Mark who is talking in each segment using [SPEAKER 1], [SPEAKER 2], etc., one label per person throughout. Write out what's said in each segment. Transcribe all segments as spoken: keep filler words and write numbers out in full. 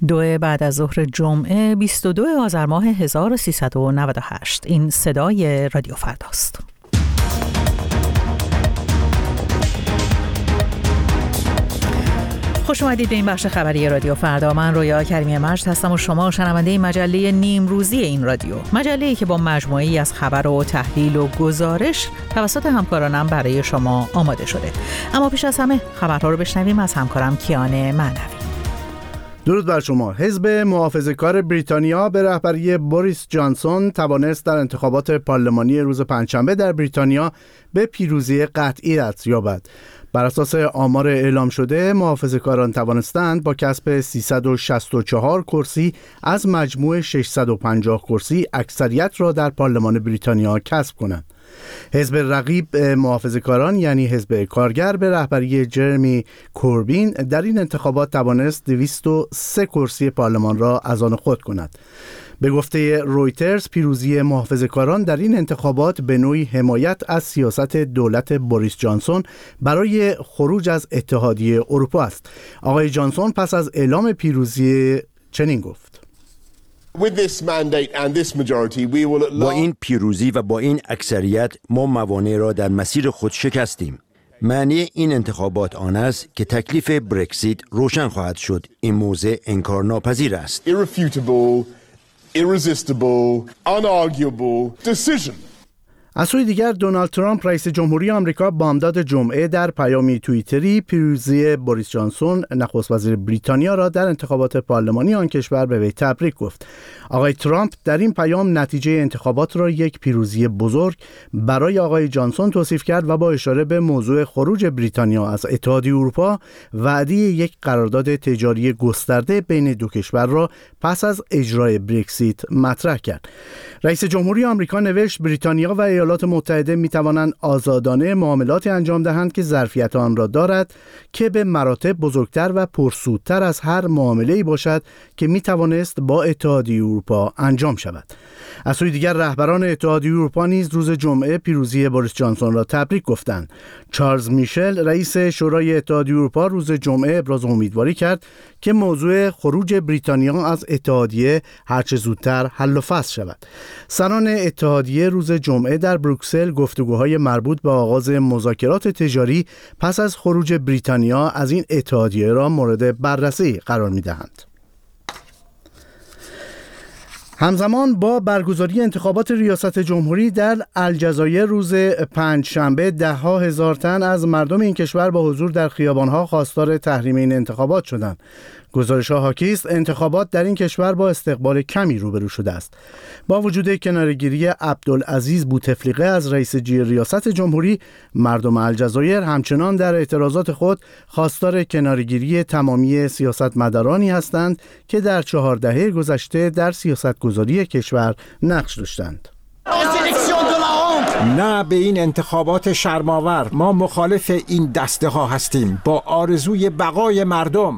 [SPEAKER 1] دو بعد از ظهر جمعه بیست و دو آذر ماه هزار و سیصد و نود و هشت. این صدای رادیو فرداست. خوش اومدید به این بخش خبری رادیو فردا. من رویا کریمی مجد هستم و شما شنونده مجله نیم روزی این رادیو. مجله‌ای که با مجموعه‌ای از خبر و تحلیل و گزارش توسط همکارانم برای شما آماده شده. اما پیش از همه خبرها رو بشنویم از همکارم کیان معنوی.
[SPEAKER 2] درود بر شما. حزب محافظه‌کار بریتانیا به رهبری بوریس جانسون توانست در انتخابات پارلمانی روز پنجشنبه در بریتانیا به پیروزی قطعی دست یابد. بر اساس آمار اعلام شده، محافظه‌کاران توانستند با کسب سیصد و شصت و چهار کرسی از مجموع ششصد و پنجاه کرسی اکثریت را در پارلمان بریتانیا کسب کنند. حزب رقیب محافظه‌کاران یعنی حزب کارگر به رهبری جرمی کوربین در این انتخابات توانست دویست و سه کرسی پارلمان را از آن خود کند. به گفته رویترز، پیروزی محافظه‌کاران در این انتخابات به نوعی حمایت از سیاست دولت بوریس جانسون برای خروج از اتحادیه اروپا است. آقای جانسون پس از اعلام پیروزی چنین گفت:
[SPEAKER 3] با این پیروزی و با این اکثریت ما موانع را در مسیر خود شکستیم. معنی این انتخابات آن است که تکلیف برکزیت روشن خواهد شد. این موضع انکارناپذیر است.
[SPEAKER 4] Irresistible, unarguable decision.
[SPEAKER 2] از سوی دیگر دونالد ترامپ رئیس جمهوری آمریکا بامداد جمعه در پیامی توییتری پیروزی بوریس جانسون نخست وزیر بریتانیا را در انتخابات پارلمانی آن کشور به وی تبریک گفت. آقای ترامپ در این پیام نتیجه انتخابات را یک پیروزی بزرگ برای آقای جانسون توصیف کرد و با اشاره به موضوع خروج بریتانیا از اتحادیه اروپا وعده یک قرارداد تجاری گسترده بین دو کشور را پس از اجرای برکزیت مطرح کرد. رئیس جمهوری آمریکا نوشت بریتانیا و ایالات متحده می توانند آزادانه معاملاتی انجام دهند که ظرفیت آن را دارد که به مراتب بزرگتر و پرسودتر از هر معامله‌ای باشد که می توانست با اتحادیه اروپا انجام شود. از سوی دیگر رهبران اتحادیه اروپا نیز روز جمعه پیروزی بوریس جانسون را تبریک گفتند. چارلز میشل رئیس شورای اتحادیه اروپا روز جمعه ابراز امیدواری کرد که موضوع خروج بریتانیا از اتحادیه هرچه زودتر حل و فصل شود. سران اتحادیه روز جمعه در بروکسل گفتگوهای مربوط به آغاز مذاکرات تجاری پس از خروج بریتانیا از این اتحادیه را مورد بررسی قرار می‌دهند. همزمان با برگزاری انتخابات ریاست جمهوری در الجزایر روز پنجشنبه ده ها هزار تن از مردم این کشور با حضور در خیابان‌ها خواستار تحریم این انتخابات شدند. گزارش‌ها حاکی است انتخابات در این کشور با استقبال کمی روبرو شده است. با وجود کناره‌گیری عبدالعزیز بوتفلیقه از رئیس ریاست جمهوری، مردم الجزایر همچنان در اعتراضات خود خواستار کناره‌گیری تمامی سیاستمدارانی هستند که در چهار دهه گذشته در سیاستگذاری کشور نقش داشتند.
[SPEAKER 5] نه به این انتخابات شرم‌آور. ما مخالف این دسته ها هستیم با آرزوی بقای مردم.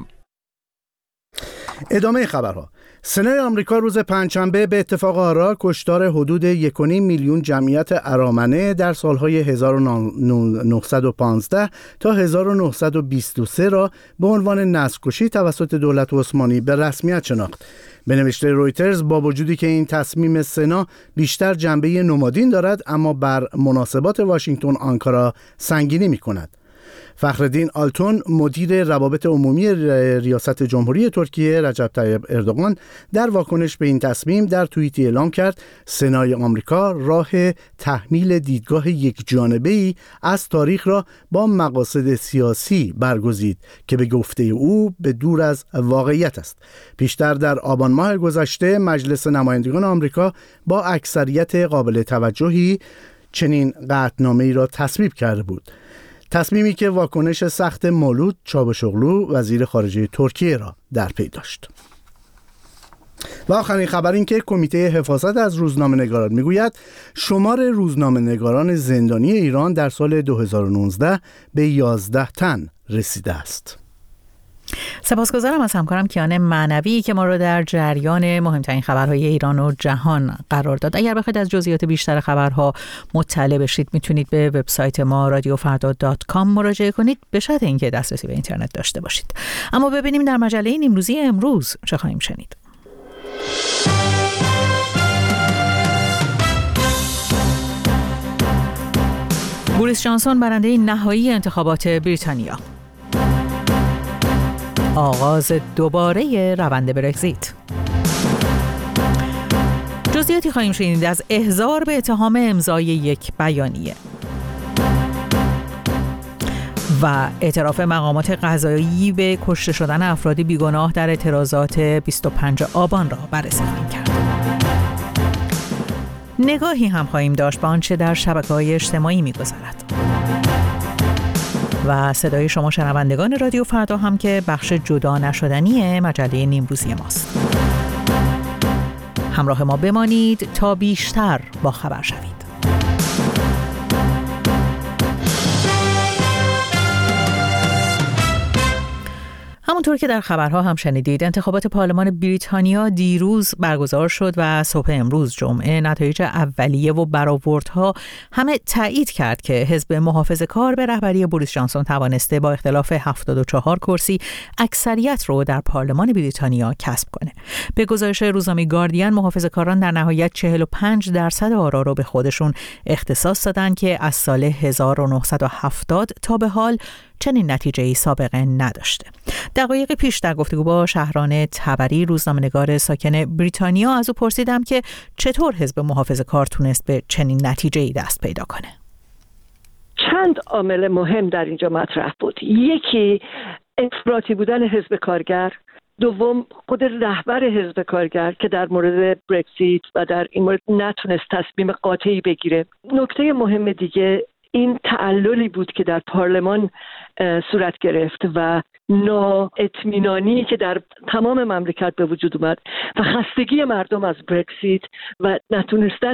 [SPEAKER 2] ادامه خبرها. سنای آمریکا روز پنجشنبه به اتفاق آرا کشتار حدود یک و نیم میلیون جمعیت ارامنه در سالهای هزار و نهصد و پانزده تا هزار و نهصد و بیست و سه را به عنوان نسل‌کشی توسط دولت عثمانی به رسمیت شناخت. به نوشته رویترز، با وجودی که این تصمیم سنا بیشتر جنبه نمادین دارد، اما بر مناسبات واشنگتن آنکارا سنگینی می‌کند. فخرالدین آلتون مدیر روابط عمومی ریاست جمهوری ترکیه رجب طیب اردوغان در واکنش به این تصمیم در توییتی اعلام کرد سنای آمریکا راه تحمیل دیدگاه یک جانبه‌ای از تاریخ را با مقاصد سیاسی برگزید که به گفته او به دور از واقعیت است. پیشتر در آبان ماه گذشته مجلس نمایندگان آمریکا با اکثریت قابل توجهی چنین قطعنامه‌ای را تصویب کرده بود. تصمیمی که واکنش سخت مولود چاوشوغلو وزیر خارجه ترکیه را در پی داشت. و آخرین خبر این که کمیته حفاظت از روزنامه‌نگاران میگوید شمار روزنامه‌نگاران زندانی ایران در سال دو هزار و نوزده به یازده تن رسیده است.
[SPEAKER 1] سپاسگزارم از همکارم کیان معنوی که ما رو در جریان مهمترین خبرهای ایران و جهان قرار داد. اگر بخواید از جزئیات بیشتر خبرها مطلع بشید میتونید به وبسایت ما رادیو فردا دات کام مراجعه کنید، به شرط اینکه دسترسی به اینترنت داشته باشید. اما ببینیم در مجله نیمروزی امروز چه خواهیم شنید. بوریس جانسون برنده نهایی انتخابات بریتانیا. آغاز دوباره روند برگزیت. جزئیاتی خواهیم شنید از احضار به اتهام امضای یک بیانیه و اعتراف مقامات قضایی به کشته شدن افراد بیگناه در اعتراضات بیست و پنجم آبان را بررسی خواهیم کرد. نگاهی هم خواهیم داشت به آنچه در شبکه‌های اجتماعی می‌گذرد. و صدای شما شنوندگان رادیو فردا هم که بخش جدا نشدنی مجله نیمروزی ماست. همراه ما بمانید تا بیشتر با خبر شوید. همونطور که در خبرها هم شنیدید، انتخابات پارلمان بریتانیا دیروز برگزار شد و صبح امروز جمعه نتایج اولیه و برآوردها همه تایید کرد که حزب محافظه‌کار به رهبری بوریس جانسون توانسته با اختلاف هفتاد و چهار کرسی اکثریت رو در پارلمان بریتانیا کسب کنه. به گزارش روزنامه گاردین، محافظه‌کاران در نهایت چهل و پنج درصد آرا رو به خودشون اختصاص دادن که از سال هزار و نهصد و هفتاد تا به حال چنین نتیجه‌ای سابقه نداشته. دقایق پیش در گفتگو با شهران تبری، روزنامه‌نگار ساکن بریتانیا، از او پرسیدم که چطور حزب محافظه‌کار تونست به چنین نتیجه‌ای دست پیدا کنه.
[SPEAKER 6] چند عامل مهم در اینجا مطرح بود. یکی افراطی بودن حزب کارگر، دوم خود رهبر حزب کارگر که در مورد برگزیت و در این مورد نتونست تصمیم قاطعی بگیره. نکته مهم دیگه این تعللی بود که در پارلمان صورت گرفت و نااطمینانی که در تمام مملکت به وجود اومد و خستگی مردم از برگزیت و نتونستن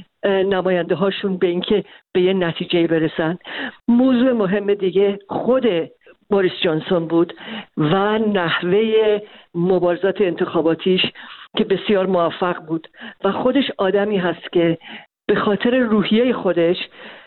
[SPEAKER 6] نماینده هاشون به اینکه به یه نتیجه برسن. موضوع مهم دیگه خود بوریس جانسون بود و نحوه مبارزات انتخاباتیش که بسیار موفق بود و خودش آدمی هست که به خاطر روحیه خودش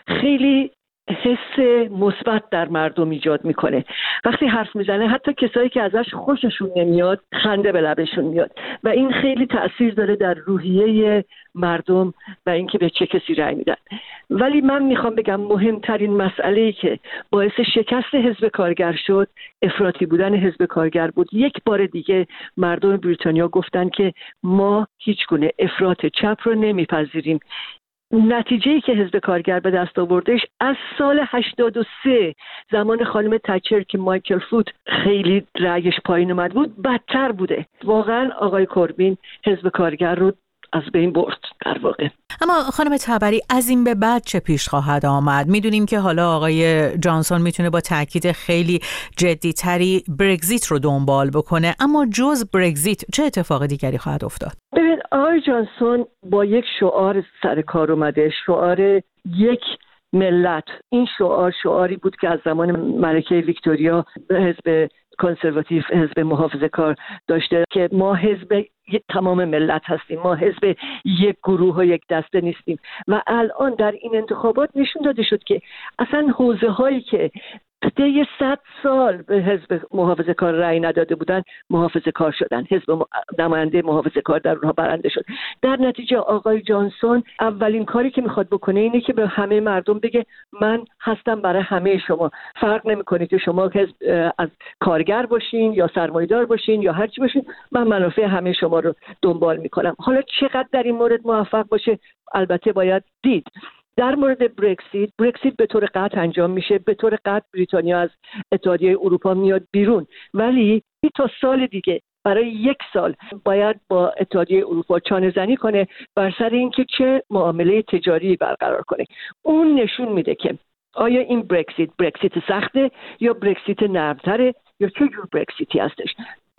[SPEAKER 6] خیلی حس مثبت در مردم ایجاد میکنه. وقتی حرف میزنه حتی کسایی که ازش خوششون نمیاد خنده به لبشون میاد و این خیلی تأثیر داره در روحیه مردم و اینکه به چه کسی رأی میدن. ولی من میخوام بگم مهمترین مسئله‌ای که باعث شکست حزب کارگر شد افراطی بودن حزب کارگر بود. یک بار دیگه مردم بریتانیا گفتن که ما هیچ گونه افراط چپ رو نمیپذیریم. نتیجه‌ای که حزب کارگر به دست آوردش از سال هشتاد و سه زمان خانم تچر که مایکل فوت خیلی رأیش پایین اومد بود بدتر بوده. واقعا آقای کوربین حزب کارگر رو از بین برد در واقع.
[SPEAKER 1] اما خانم تبری، از این به بعد چه پیش خواهد آمد؟ میدونیم که حالا آقای جانسون میتونه با تاکید خیلی جدیتری برگزیت رو دنبال بکنه، اما جز برگزیت چه اتفاق دیگری خواهد افتاد؟
[SPEAKER 6] ببین، آقای جانسون با یک شعار سر کار اومده، شعار یک ملت. این شعار شعاری بود که از زمان ملکه ویکتوریا حزب کنسرواتیو، حزب محافظه‌کار داشته که ما حزب تمام ملت هستیم، ما حزب یک گروه و یک دسته نیستیم. و الان در این انتخابات نشون داده شد که اصلا حوزه هایی که طی صد سال به حزب محافظه کار رأی نداده بودن محافظه کار شدن، حزب نماینده محافظه کار در اونها برنده شد. در نتیجه آقای جانسون اولین کاری که میخواد بکنه اینه که به همه مردم بگه من هستم برای همه شما، فرق نمیکنه که شما حزب از کارگر باشین یا سرمایه‌دار باشین یا هر چی باشین، من منافع همه شما رو دنبال میکنم. حالا چقدر در این مورد موفق باشه البته باید دید. در مورد برگزیت، برگزیت به طور قطع انجام میشه، به طور قطع بریتانیا از اتحادیه اروپا میاد بیرون، ولی تا سال دیگه برای یک سال باید با اتحادیه اروپا چانه زنی کنه بر سر اینکه چه معامله تجاری برقرار کنه. اون نشون میده که آیا این برگزیت برگزیت سخته یا برگزیت نرمتره یا چه جور برگزیتی هستش.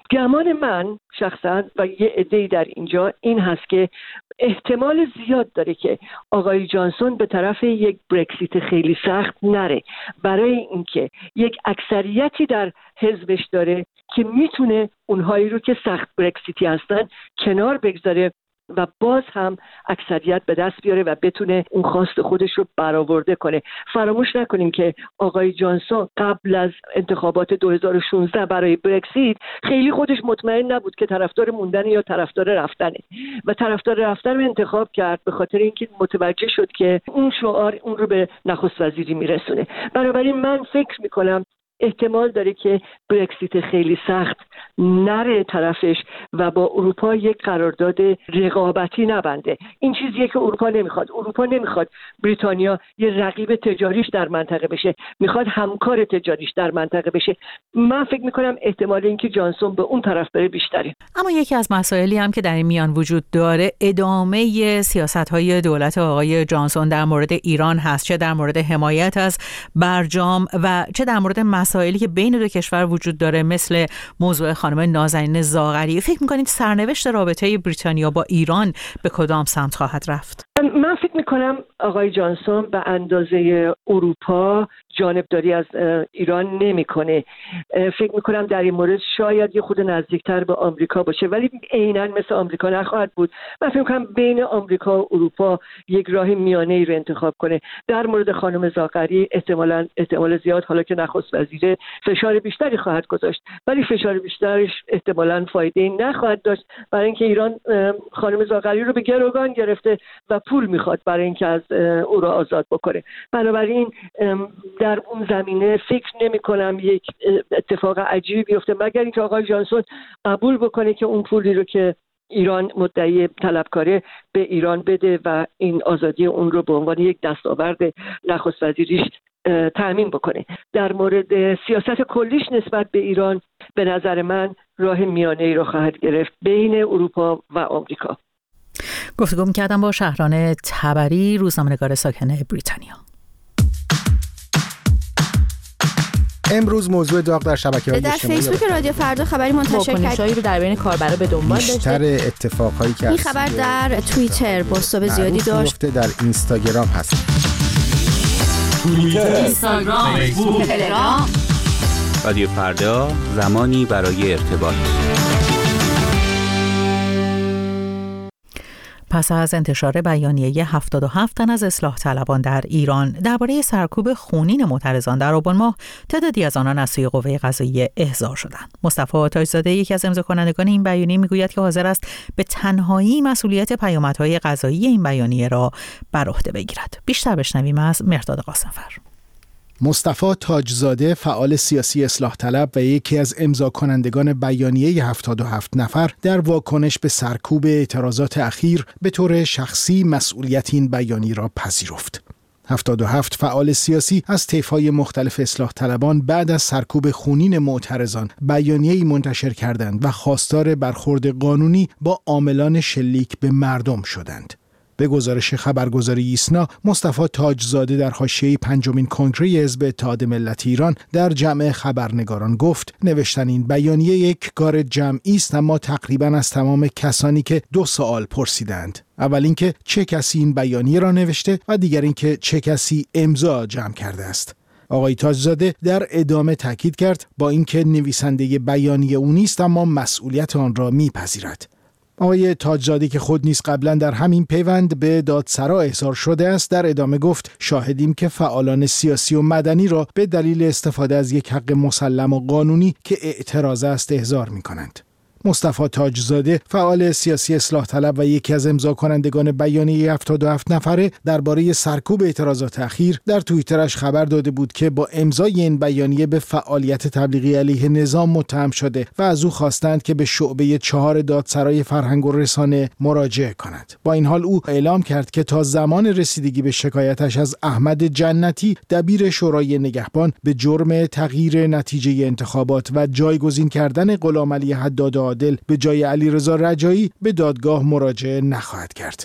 [SPEAKER 6] گمان من شخصا و یه عده‌ای در اینجا این هست که احتمال زیاد داره که آقای جانسون به طرف یک برکسیت خیلی سخت نره، برای اینکه یک اکثریتی در حزبش داره که میتونه اونهایی رو که سخت برکسیتی هستن کنار بگذاره و باز هم اکثریت به دست بیاره و بتونه اون خواست خودش رو برآورده کنه. فراموش نکنیم که آقای جانسون قبل از انتخابات دو هزار و شانزده برای برکسیت خیلی خودش مطمئن نبود که طرفدار موندن یا طرفدار رفتنه و طرفدار رفتن رو انتخاب کرد به خاطر اینکه متوجه شد که اون شعار اون رو به نخست وزیری میرسونه. بنابراین من فکر میکنم احتمال داره که برکسیت خیلی سخت نره طرفش و با اروپا یک قرارداد رقابتی نبنده. این چیزیه که اروپا نمیخواد. اروپا نمیخواد بریتانیا یه رقیب تجاریش در منطقه بشه، میخواد همکار تجاریش در منطقه بشه. من فکر میکنم احتمال اینکه جانسون به اون طرف بره بیشتره.
[SPEAKER 1] اما یکی از مسائلی هم که در این میان وجود داره ادامه سیاست‌های دولت آقای جانسون در مورد ایران هست، چه در مورد حمایت از برجام و چه در مورد مسائلی که بین دو کشور وجود داره مثل موضوع خانم نازنین زاغری. فکر می‌کنید سرنوشت رابطه بریتانیا با ایران به کدام سمت خواهد رفت؟
[SPEAKER 6] من فکر می‌کنم آقای جانسون به اندازه اروپا جانبداری از ایران نمی‌کنه. فکر می‌کنم در این مورد شاید یه خود نزدیکتر به آمریکا باشه، ولی عیناً مثل آمریکا نخواهد بود. من فکر می‌کنم بین آمریکا و اروپا یک راه میانه‌ای رو انتخاب کنه. در مورد خانم زاغری احتمالاً احتمال زیاد حالا که نخست وزیر فشار بیشتری خواهد گذاشت، ولی فشار بیشترش احتمالاً فایده‌ای نخواهد داشت، برای اینکه ایران خانم زاغری رو به گروگان گرفته و پول میخواد برای اینکه از او را آزاد بکنه. بنابراین در اون زمینه فکر نمی کنم یک اتفاق عجیبی بیفته، مگر اینکه آقای جانسون قبول بکنه که اون پولی رو که ایران مدعی طلبکاره به ایران بده و این آزادی اون رو به عنوان یک دستاورد نخست وزیریش تأمین بکنه. در مورد سیاست کلیش نسبت به ایران به نظر من راه میانه‌ای رو خواهد گرفت بین اروپا و آمریکا.
[SPEAKER 1] گفتگو می‌کردم با شهران تبری، روزنامه‌نگار ساکن بریتانیا.
[SPEAKER 2] امروز موضوع داغ در شبکه‌های
[SPEAKER 7] در فیسبوک رادیو فردا خبری منتشر کرد
[SPEAKER 1] رو در بین کاربرا به دنبال داشته.
[SPEAKER 2] بیشتر اتفاقایی که
[SPEAKER 7] این خبر در توییتر بازتاب زیادی داشت.
[SPEAKER 2] در اینستاگرام هست.
[SPEAKER 8] توییتر، اینستاگرام، فیسبوک، تلگرام. رادیو فردا، زمانی برای ارتباط.
[SPEAKER 1] پس از انتشار بیانیه هفتاد و هفت تن از اصلاح طلبان در ایران درباره سرکوب خونین معترضان در آبان ماه، تعدادی از آنان از سوی قوه قضاییه احضار شدند. مصطفی تاجزاده، یکی از امضاکنندگان این بیانیه، میگوید که حاضر است به تنهایی مسئولیت پیامدهای قضایی این بیانیه را بر عهده بگیرد. بیشتر بشنویم از مهرداد قاسمفر.
[SPEAKER 9] مصطفی تاجزاده، فعال سیاسی اصلاح طلب و یکی از امضا کنندگان بیانیه هفتاد و هفت نفر، در واکنش به سرکوب اعتراضات اخیر به طور شخصی مسئولیت این بیانیه را پذیرفت. هفتاد و هفت فعال سیاسی از طیف‌های مختلف اصلاح طلبان بعد از سرکوب خونین معترضان بیانیه‌ای منتشر کردند و خواستار برخورد قانونی با عاملان شلیک به مردم شدند. به گزارش خبرگزاری ایسنا، مصطفی تاجزاده در حاشیه پنجمین کنگره حزب اتحاد ملت ایران در جمع خبرنگاران گفت نوشتن این بیانیه یک کار جمعی است، اما تقریباً از تمام کسانی که دو سوال پرسیدند. اول اینکه چه کسی این بیانیه را نوشته و دیگر اینکه چه کسی امضا جمع کرده است. آقای تاجزاده در ادامه تاکید کرد با اینکه نویسنده بیانیه او نیست، اما مسئولیت آن را میپذیرد. آقای تاجزاده که خود نیز قبلا در همین پیوند به دادسرا احضار شده است، در ادامه گفت شاهدیم که فعالان سیاسی و مدنی را به دلیل استفاده از یک حق مسلم و قانونی که اعتراض است احضار می کنند. مصطفی تاجزاده، فعال سیاسی اصلاح طلب و یکی از امضا کنندگان بیانیه هفتاد و هفت نفره درباره سرکوب اعتراضات اخیر، در توییترش خبر داده بود که با امضای این بیانیه به فعالیت تبلیغی علیه نظام متهم شده و از او خواستند که به شعبه چهار دادسرای فرهنگ و رسانه مراجعه کند. با این حال او اعلام کرد که تا زمان رسیدگی به شکایتش از احمد جنتی، دبیر شورای نگهبان، به جرم تغییر نتیجه انتخابات و جایگزین کردن غلامعلی حداد عادل به جای علیرضا رجایی به دادگاه مراجعه نخواهد کرد.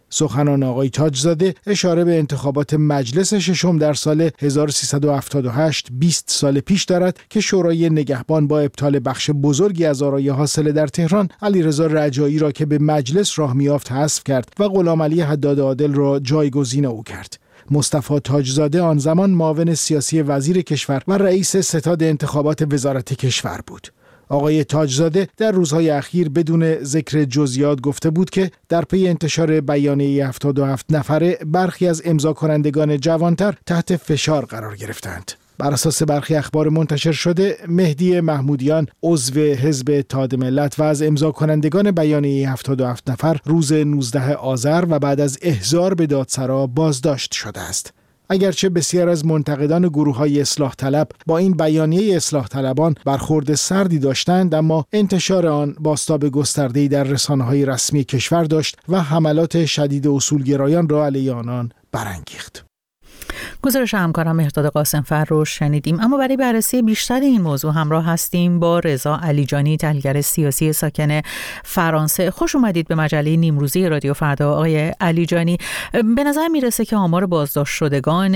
[SPEAKER 9] سخنان آقای تاجزاده اشاره به انتخابات مجلس ششم در سال هزار و سیصد و هفتاد و هشت بیست سال پیش دارد که شورای نگهبان با ابطال بخش بزرگی از آرای حاصله در تهران علیرضا رجایی را که به مجلس راه می‌یافت حذف کرد و غلامعلی حداد عادل را جایگزین او کرد. مصطفی تاجزاده آن زمان معاون سیاسی وزیر کشور و رئیس ستاد انتخابات وزارت کشور بود. آقای تاجزاده در روزهای اخیر بدون ذکر جزئیات گفته بود که در پی انتشار بیانیه هفتاد و هفت نفره برخی از امضا کنندگان جوانتر تحت فشار قرار گرفتند. بر اساس برخی اخبار منتشر شده، مهدی محمودیان عضو حزب اتحاد ملت و از امضا کنندگان بیانیه هفتاد و هفت نفر روز نوزدهم آذر و بعد از احضار به دادسرا بازداشت شده است. اگرچه بسیار از منتقدان گروه‌های اصلاح طلب با این بیانیه اصلاح طلبان برخورد سردی داشتند، اما انتشار آن بازتاب گسترده‌ای در رسانه‌های رسمی کشور داشت و حملات شدید اصولگرایان را علیه آنان برانگیخت.
[SPEAKER 1] گزارش همکارم مهرداد قاسمفر رو شنیدیم. اما برای بررسی بیشتر این موضوع همراه هستیم با رضا علیجانی، تحلیلگر سیاسی ساکن فرانسه. خوش اومدید به مجله نیمروزی رادیو فردا آقای علیجانی. به نظر میرسه که آمار بازداشت شدگان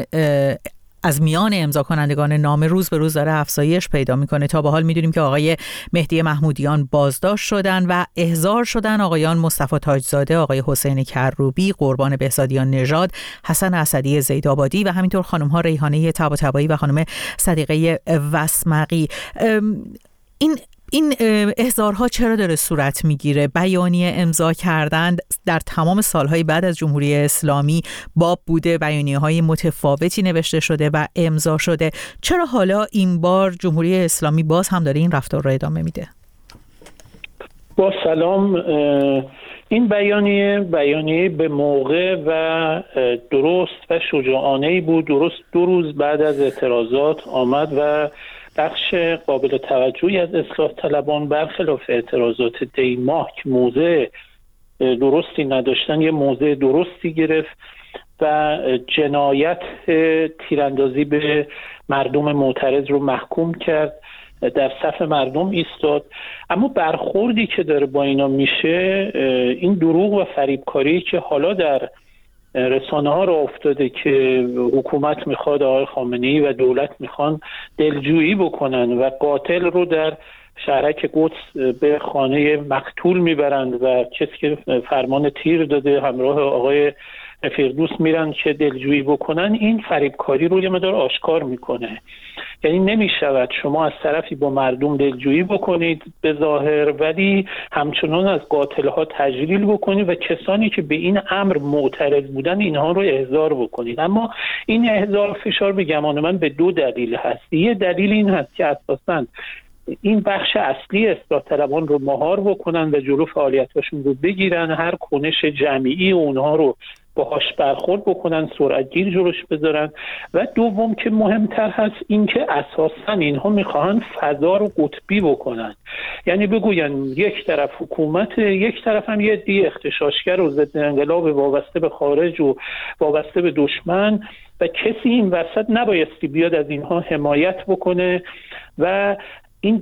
[SPEAKER 1] از میان امضا کنندگان نامه روز به روز داره افزایش پیدا میکنه. تا به حال میدونیم که آقای مهدی محمودیان بازداشت شدن و احضار شدن آقایان مصطفی تاجزاده، آقای حسین کروبی، قربان بهزادیان نژاد، حسن اسدی زیدآبادی و همینطور خانم ها ریحانه طباطبایی و خانم صدیقه وسمقی. این این احضارها چرا داره صورت میگیره؟ بیانیه امضا کردن در تمام سالهای بعد از جمهوری اسلامی باب بوده، بیانیه‌های متفاوتی نوشته شده و امضا شده. چرا حالا این بار جمهوری اسلامی باز هم داره این رفتار را ادامه میده؟
[SPEAKER 10] با سلام. این بیانیه بیانیه به موقع و درست و شجاعانه‌ای بود. درست دو روز بعد از اعتراضات آمد و بخش قابل توجهی از اصلاح طلبان برخلاف اعتراضات دی ماه که موضع درستی نداشتن یه موضع درستی گرفت و جنایت تیراندازی به مردم معترض رو محکوم کرد، در صف مردم ایستاد. اما برخوردی که داره با اینا میشه، این دروغ و فریبکاری که حالا در رسانه ها را افتاده که حکومت میخواد، آقای خامنه‌ای و دولت میخوان دلجویی بکنن و قاتل رو در شهرک قدس به خانه مقتول میبرند و کسی که فرمان تیر داده همراه آقای فردوس میرن که دلجویی بکنن، این فریبکاری رو یه مقدار آشکار میکنه. یعنی نمیشود شما از طرفی با مردم دلجویی بکنید به ظاهر، ولی همچنان از قاتلها تجلیل بکنید و کسانی که به این امر معترض بودن اینها رو احضار بکنید. اما این احضار فشار به گمان من به دو دلیل هست. یه دلیل این هست که اساساً این بخش اصلی اصلاح طلبان رو مهار بکنن و جلو فعالیتاشون رو بگیرن، هر کنش جمعی اونها رو باهاش برخورد بکنن، سرعتگیر جلوش بذارن. و دوم که مهمتر هست این که اساساً اینها میخواهن فضا رو قطبی بکنن، یعنی بگوین یک طرف حکومت، یک طرف هم یه دی اغتشاشگر و ضد انقلاب وابسته به خارج و وابسته به دشمن و کسی این وسط نبایستی بیاد از اینها حمایت بکنه. و این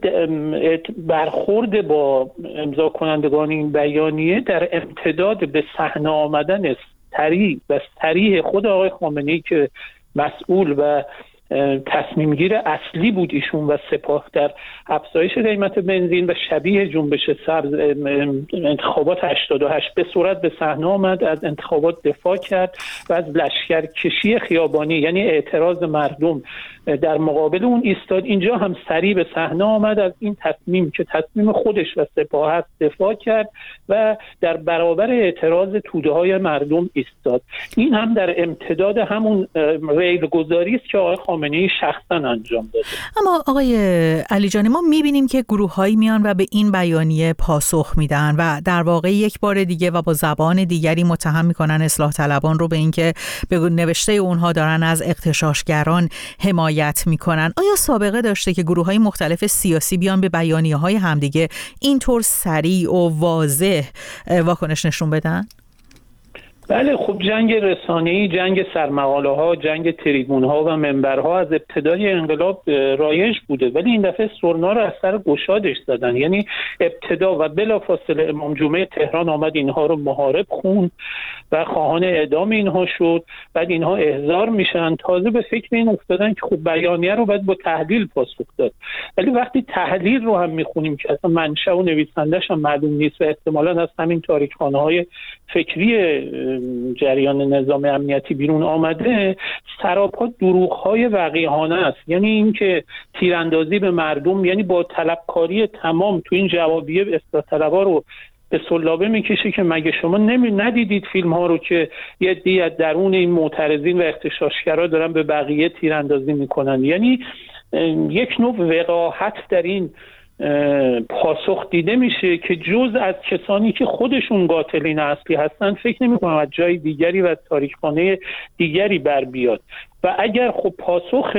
[SPEAKER 10] برخورد با امضا کنندگان این بیانیه در امتداد به صحنه آمدن صریح و صریح خود آقای خامنه‌ای که مسئول و تصمیم گیر اصلی بود ایشون و سپاه در افزایش قیمت بنزین و شبیه جنبش سبز انتخابات هشتاد و هشت به صورت به صحنه آمد، از انتخابات دفاع کرد و از لشکرکشی خیابانی یعنی اعتراض مردم در مقابل اون ایستاد. اینجا هم سریع به صحنه آمد، از این تصمیم که تصمیم خودش و سپاه هست دفاع کرد و در برابر اعتراض توده های مردم ایستاد. این هم در امتداد همون ریلگذاری است که آقای خامنه‌ای شخصا انجام داده.
[SPEAKER 1] اما آقای علیجانی، ما میبینیم که گروه‌هایی میان و به این بیانیه پاسخ میدن و در واقع یک بار دیگه و با زبان دیگری متهم میکنن اصلاح طلبان رو به اینکه به نوشته اونها دارن از اغتشاشگران حمایت میکنن. آیا سابقه داشته که گروه‌های مختلف سیاسی بیان به بیانیه‌های همدیگه اینطور سریع و واضح واکنش نشون بدن؟
[SPEAKER 10] بله خب جنگ رسانه‌ای، جنگ سرمقاله ها، جنگ تریبون ها و منبرها از ابتدای انقلاب رایج بوده، ولی این دفعه سرنا رو از سر گشادش زدن. یعنی ابتدا و بلافاصله امام جمعه تهران آمد اینها رو محارب خوند و خواهان اعدام اینها شد، بعد اینها احضار میشن، تازه به فکر این افتادن که خب بیانیه رو باید با تحلیل پاسخ داد. ولی وقتی تحلیل رو هم میخونیم که اصلا منشأ و نویسنده‌اش هم معلوم نیست و احتمالاً از همین تاریکخانه‌های فکری جریان نظام امنیتی بیرون آمده، سراپا دروغ‌های وقیحانه است. یعنی اینکه تیراندازی به مردم، یعنی با طلبکاری تمام تو این جوابیه اصلاح طلبا رو به سلابه میکشه که مگه شما نمی ندیدید فیلم ها رو که یه عده‌ای از درون این معترضین و اغتشاشگرا دارن به بقیه تیراندازی میکنن. یعنی یک نوع وقاحت در این پاسخ دیده میشه که جز از کسانی که خودشون قاتلین اصلی هستن فکر نمی‌کنم از جای دیگری و تاریخخانه دیگری بر بیاد. و اگر خب پاسخ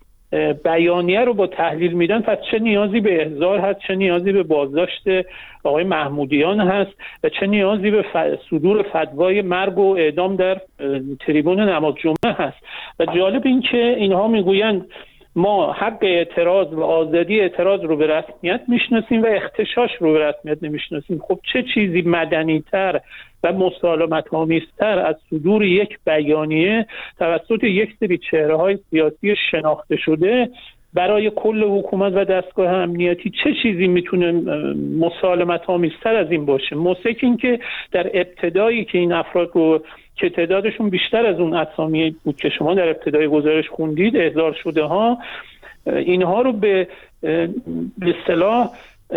[SPEAKER 10] بیانیه رو با تحلیل میدن، پس چه نیازی به احضار هست، چه نیازی به بازداشت آقای محمودیان هست و چه نیازی به صدور فتوای مرگ و اعدام در تریبون نماز جمعه هست. و جالب این که اینها میگویند ما حق اعتراض و آزادی اعتراض رو به رسمیت میشناسیم و اختشاش رو به رسمیت نمیشناسیم. خب چه چیزی مدنی‌تر و مسالمت‌آمیزتر از صدور یک بیانیه توسط یک سری چهره‌های سیاسی شناخته شده برای کل حکومت و دستگاه امنیتی، چه چیزی میتونه مسالمت‌آمیزتر از این باشه؟ موثق این که در ابتدایی که این افراد رو که تعدادشون بیشتر از اون اسامی بود که شما در ابتدای گزارش خوندید احضار شده ها، اینها رو به به اصطلاح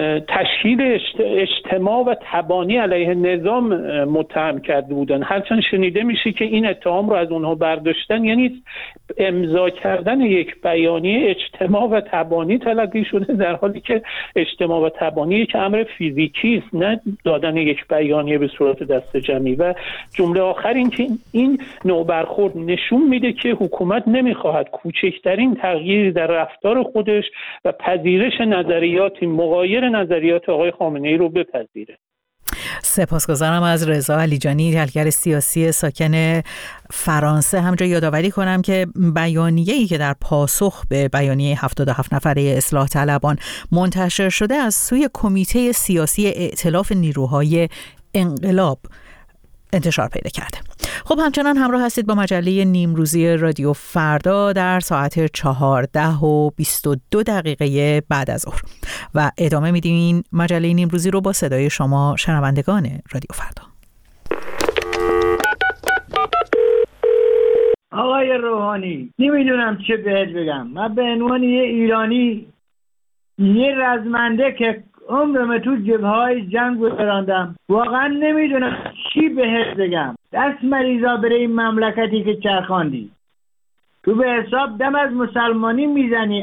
[SPEAKER 10] تشکیل اجتماع و تبانی علیه نظام متهم کرده بودن. هرچند شنیده میشه که این اتهام رو از اونها برداشتن، یعنی امضا کردن یک بیانیه اجتماع و تبانی تلقی شده، در حالی که اجتماع و تبانی یک امر فیزیکی است، نه دادن یک بیانیه به صورت دست جمعی. و جمله آخر این که این نوع برخورد نشون میده که حکومت نمیخواهد کوچکترین تغییری در رفتار خودش و پذیرش نظریاتی مغایر نظریات آقای خامنه‌ای رو بپذیره.
[SPEAKER 1] سپاسگزارم از رضا علیجانی، تحلیلگر سیاسی ساکن فرانسه. همجا یادآوری کنم که بیانیه‌ای که در پاسخ به بیانیه هفتاد و هفت نفره اصلاح طلبان منتشر شده از سوی کمیته سیاسی ائتلاف نیروهای انقلاب انتشار پیدا کرده. خب همچنان همراه هستید با مجله نیمروزی رادیو فردا در ساعت چهارده و بیست و دو دقیقه بعد از ظهر و ادامه میدیم این مجله نیمروزی رو با صدای شما شنوندگان رادیو فردا.
[SPEAKER 11] آقای روحانی، نمیدونم چه بهت بگم. من به عنوان یه ایرانی، یه رزمنده که عمرم تو جبهه‌های جنگ گذراندم، واقعا نمیدونم چی بهت بگم. دست مریضا بره این مملکتی که چرخاندی، تو به حساب دم از مسلمانی میزنی.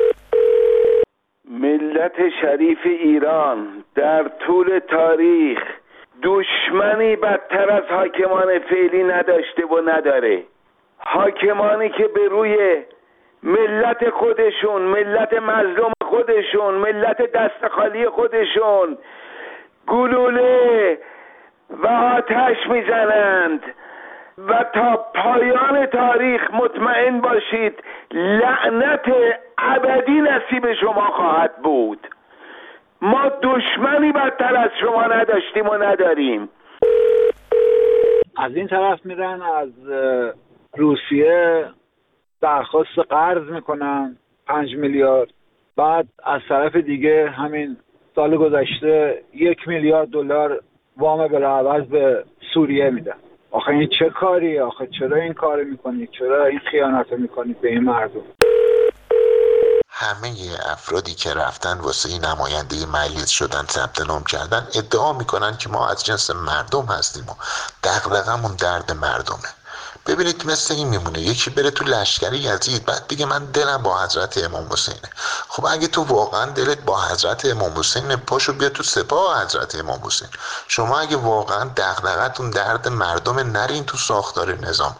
[SPEAKER 12] ملت شریف ایران در طول تاریخ دشمنی بدتر از حاکمان فعلی نداشته و نداره. حاکمانی که به روی ملت خودشون، ملت مظلوم خودشون، ملت دست خالی خودشون گلوله و آتش میزنند و تا پایان تاریخ مطمئن باشید لعنت ابدی نصیب شما خواهد بود. ما دشمنی بدتر از شما نداشتیم و نداریم.
[SPEAKER 13] از این طرف میرن از روسیه درخواست قرض میکنن پنج میلیارد، بعد از طرف دیگه همین سال گذشته یک میلیارد دلار وام بلاعوض به سوریه میدن. آخه این چه کاریه؟ آخه چرا این کار میکنید؟ چرا این خیانت رو میکنید به این مردم؟
[SPEAKER 14] همه افرادی که رفتن واسه نماینده مجلس شدن ثبت نام کردن ادعا میکنن که ما از جنس مردم هستیم و دغدغمون درد مردمه. ببینید مثل این میمونه یکی بره تو لشکر یزید بعد بگه من دلم با حضرت امام حسینه. خب اگه تو واقعا دلت با حضرت امام حسینه پاشو بیا تو سپاه حضرت امام حسین. شما اگه واقعا دغدغتون درد مردم نرین تو ساختار نظام.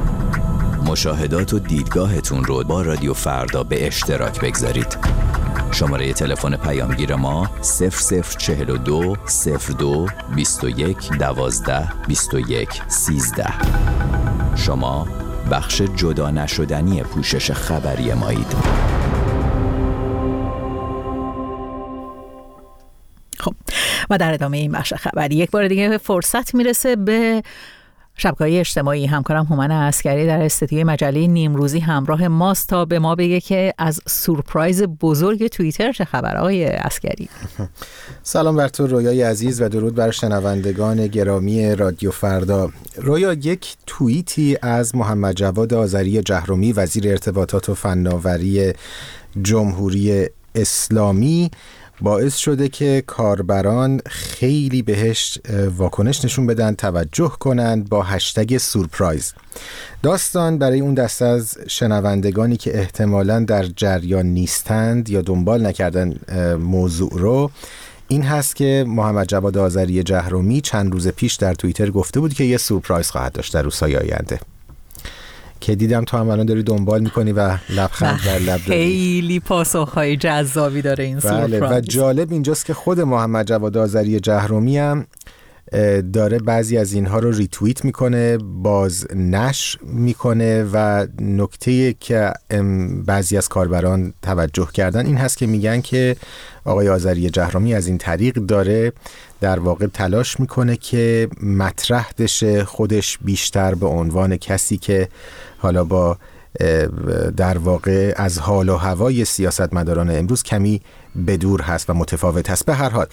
[SPEAKER 15] مشاهدات و دیدگاهتون رو با رادیو فردا به اشتراک بگذارید. شماره تلفن پیامگیر ما صفر صفر چهل و دو صفر دو بیست و یک دوازده بیست و یک سیزده. شما بخش جدا نشدنی پوشش خبری مایید.
[SPEAKER 1] خب و در ادامه این بخش خبری یک بار دیگه فرصت میرسه به شبکه‌های اجتماعی. همکارم هومن عسکری در استودیوی مجله نیمروزی همراه ماست تا به ما بگه که از سورپرایز بزرگ توییتر چه خبر آقای عسکری؟
[SPEAKER 16] سلام بر تو رویای عزیز و درود بر شنوندگان گرامی رادیو فردا. رویا، یک توییتی از محمد جواد آذری جهرمی وزیر ارتباطات و فناوری جمهوری اسلامی باعث شده که کاربران خیلی بهش واکنش نشون بدن، توجه کنند با هشتگ سورپرایز. داستان برای اون دست از شنوندگانی که احتمالاً در جریان نیستند یا دنبال نکردن موضوع رو این هست که محمد جواد آذری جهرمی چند روز پیش در توییتر گفته بود که یه سورپرایز خواهد داشت در روزهای آینده، که دیدم تو هم الان داری دنبال میکنی و لبخند بر لب داری.
[SPEAKER 1] خیلی پاسخهای جذابی داره این سورپرایز.
[SPEAKER 16] بله، و جالب اینجاست که خود محمد جواد آذری جهرمی هم داره بعضی از اینها رو ریتوییت میکنه، باز نشر میکنه و نکته که بعضی از کاربران توجه کردن این هست که میگن که آقای آذری جهرمی از این طریق داره در واقع تلاش میکنه که مطرح بشه خودش بیشتر به عنوان کسی که حالا با در واقع از حال و هوای سیاستمداران امروز کمی بدور هست و متفاوت هست. به هر حال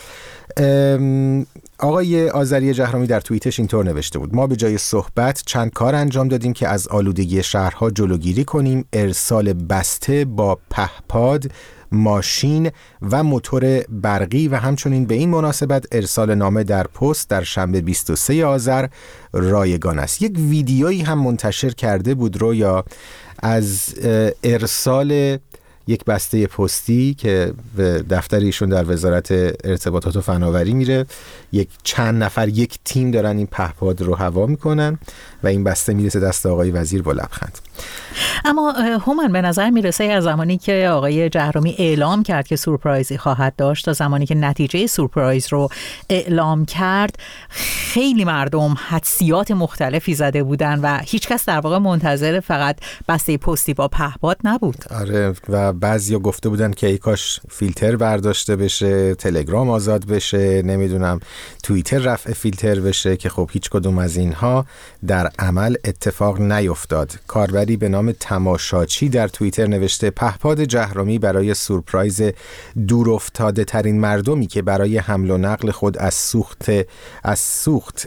[SPEAKER 16] آقای آذری جهرمی در توییتش اینطور نوشته بود: ما به جای صحبت چند کار انجام دادیم که از آلودگی شهرها جلوگیری کنیم. ارسال بسته با پهپاد، ماشین و موتور برقی و همچنین به این مناسبت ارسال نامه در پست در شنبه بیست و سوم آذر رایگان است. یک ویدیویی هم منتشر کرده بود رویا از ارسال یک بسته پستی که به دفتر ایشون در وزارت ارتباطات و فناوری میره. یک چند نفر یک تیم دارن این پهپاد رو هوا میکنن و این بسته میرسه دست آقای وزیر با لبخند.
[SPEAKER 1] اما هومن، به نظر میرسه از زمانی که آقای جهرمی اعلام کرد که سورپرایزی خواهد داشت تا زمانی که نتیجه سورپرایز رو اعلام کرد خیلی مردم حدسیات مختلفی زده بودن و هیچکس در واقع منتظر فقط بسته پستی با پهپاد نبود.
[SPEAKER 16] آره، و بعضیا گفته بودن که ای کاش فیلتر برداشته بشه، تلگرام آزاد بشه، نمیدونم توییتر رفع فیلتر بشه، که خب هیچ کدوم از اینها در عمل اتفاق نیفتاد. کاربری به نام تماشاچی در توییتر نوشته: پهپاد جهرمی برای سورپرایز دور افتاده ترین مردمی که برای حمل و نقل خود از سوخت از سوخت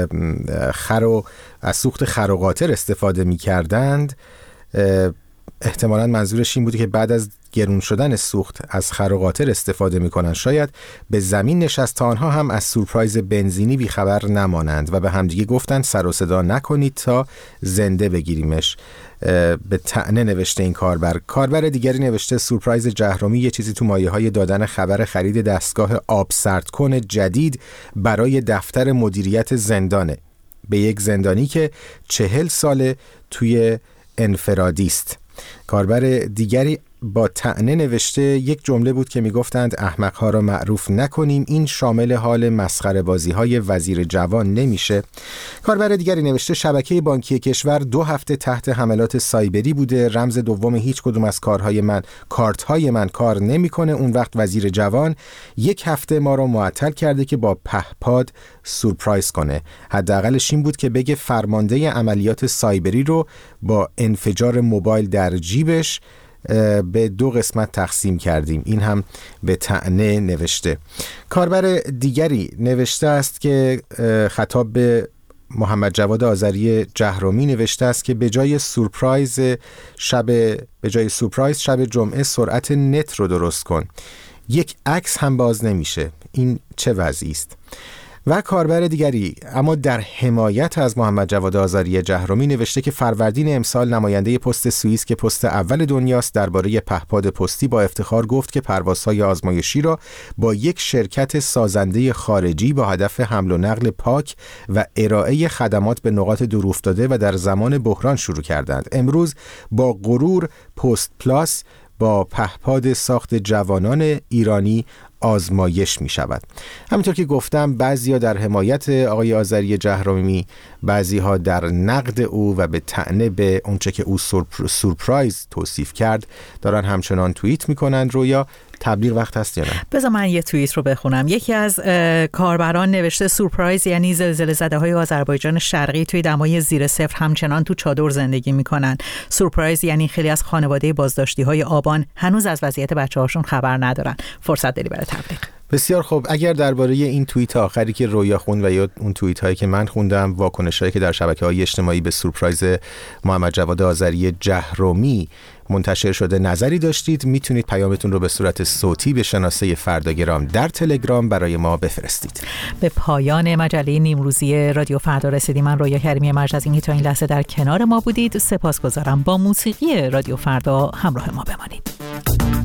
[SPEAKER 16] خر و از سوخت خر و قاطر استفاده می‌کردند. احتمالاً منظورش این بوده که بعد از گرون شدن سوخت از خر و قاطر استفاده میکنن، شاید به زمین نشست تا آنها هم از سورپرایز بنزینی بیخبر نمانند و به همدیگه گفتن سر و صدا نکنید تا زنده بگیریمش. به طعنه نوشته این کاربر. کاربر دیگری نوشته: سورپرایز جهرمی یه چیزی تو مایه های دادن خبر خرید دستگاه آب سردکن جدید برای دفتر مدیریت زندانه، به یک زندانی که چهل ساله توی انفرادی است. کاربر دیگری با طعنه نوشته: یک جمله بود که میگفتند احمقها را معروف نکنیم، این شامل حال مسخره بازی های وزیر جوان نمیشه. کاربر دیگری نوشته: شبکه بانکی کشور دو هفته تحت حملات سایبری بوده، رمز دوم هیچ کدوم از کارهای من کارت های من کار نمیکنه، اون وقت وزیر جوان یک هفته ما رو معطل کرده که با پهپاد سورپرایز کنه. حداقلش این بود که بگه فرمانده عملیات سایبری رو با انفجار موبایل در جیبش به دو قسمت تقسیم کردیم. این هم به طعنه نوشته. کاربر دیگری نوشته است که خطاب به محمد جواد آذری جهرمی نوشته است که به جای سورپرایز شب به جای سورپرایز شب جمعه سرعت نت رو درست کن. یک عکس هم باز نمیشه. این چه وضعی است؟ و کاربر دیگری اما در حمایت از محمد جواد آذری جهرمی نوشته که فروردین امسال نماینده پست سوئیس که پست اول دنیاست درباره پهپاد پستی با افتخار گفت که پروازهای آزمایشی را با یک شرکت سازنده خارجی با هدف حمل و نقل پاک و ارائه خدمات به نقاط دورافتاده و در زمان بحران شروع کردند. امروز با غرور پست پلاس با پهپاد ساخت جوانان ایرانی آزمایش می شود. همینطور که گفتم بعضی‌ها در حمایت آقای آذری جهرومی، بعضی‌ها در نقد او و به طعنه به اونچه که او سورپر... سورپرایز توصیف کرد دارن همچنان توییت میکنند. رویا تبلیغ وقت هست یا نه؟
[SPEAKER 1] بذار من یه توییت رو بخونم. یکی از کاربران نوشته سورپرایز یعنی زلزله زده های آذربایجان شرقی توی دمای زیر صفر همچنان تو چادر زندگی میکنن. سورپرایز یعنی خیلی از خانواده بازداشتی های آبان هنوز از وضعیت بچه هاشون خبر ندارن. فرصت داری برای تبلیغ.
[SPEAKER 16] بسیار خوب. اگر درباره این توییت آخری که رویا خوند و یا اون توییت هایی که من خوندم، واکنش هایی که در شبکه‌های اجتماعی به سورپرایز محمد جواد آذری جهرومی منتشر شده نظری داشتید، میتونید پیامتون رو به صورت صوتی به شناسه فرداگرام در تلگرام برای ما بفرستید.
[SPEAKER 1] به پایان مجله نیمروزی رادیو فردا رسیدیم. من رویا کریمی مرج از اینکه تا این لحظه در کنار ما بودید سپاسگزارم. با موسیقی رادیو فردا همراه ما بمانید.